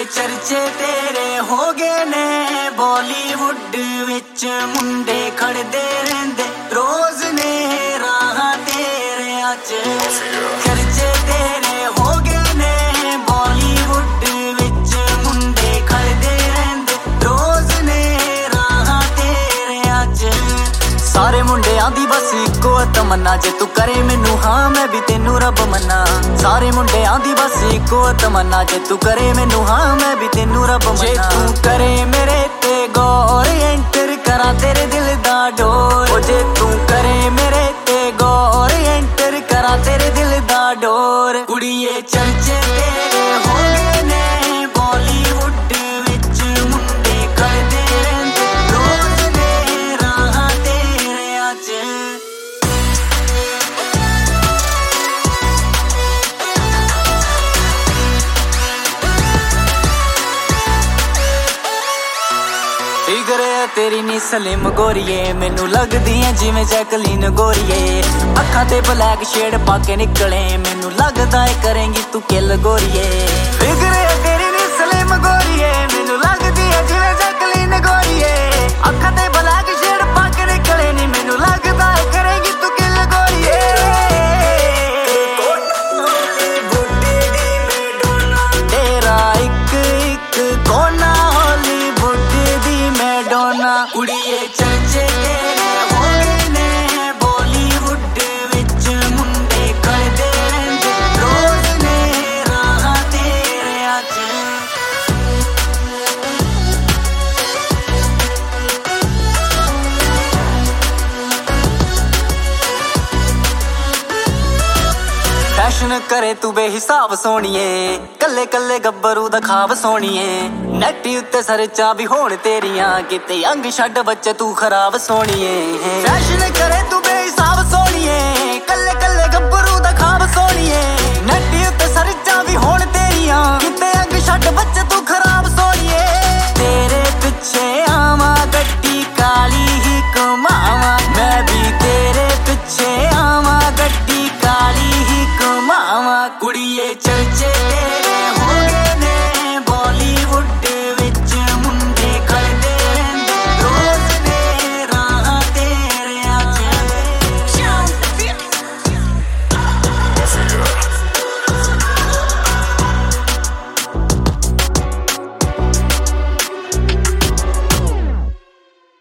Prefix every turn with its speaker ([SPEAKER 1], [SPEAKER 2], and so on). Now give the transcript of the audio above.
[SPEAKER 1] चर्चे तेरे हो गए ने बॉलीवुड विच मुंडे खड़दे रहिंदे रोज ने राह तेरे अच चर्चे तेरे हो गए ने बॉलीवुड विच मुंडे खड़दे रहिंदे रोज ने राह तेरे अच सारे मुंडियां दी बस इक्को तमन्ना जे तू करे मैनू हाँ मैं भी तेनू रब मन्ना सारे मुंडियां दी बस इक्को तमन्ना जे तू करे मैनू हाँ मैं भी तेनू रब मन्ना जे तू करे मेरे ते गौर एंटर करा तेरे दिल दा डोर ओ जे तू करे मेरे ते गौर एंटर करा तेरे दिल दा डोर कुड़िए चर्चे तेरे हो गए ने बॉलीवुड विच मुंडे खड़दे रहिंदे रोज ने राह तेरे अच तेरी नी सलिम गोरीए मैनू लगदी है जिवें जैकलीन गोरीए अखां ते ब्लैक शेड पाके निकले मैनू लगदा है करेंगी तू किल गोरीए फिगर तेरी नी सलिम गोरीए मैनू लगदी है जिवें जैकलीन गोरीए अखां ते ब्लैक शेड पाके निकले नी मैनू लगदा है करेंगी तू किल गोरीए तेरा एक एक कोना हॉलीवुड दी मैडोना कुड़िए चर्चे तेरे हो गए ने बॉलीवुड विच मुंडे खड़दे रहिंदे रोज ने राह तेरे अच फैशन करे तू बेहिसाब सोनिए कल्ले कल्ले गब्बरू दा खाब सोनिए नैटी उत्ते सरचा भी होण तेरियां किते अंग छड्ड बच्चे तू खराब सोनिए फैशन करे तू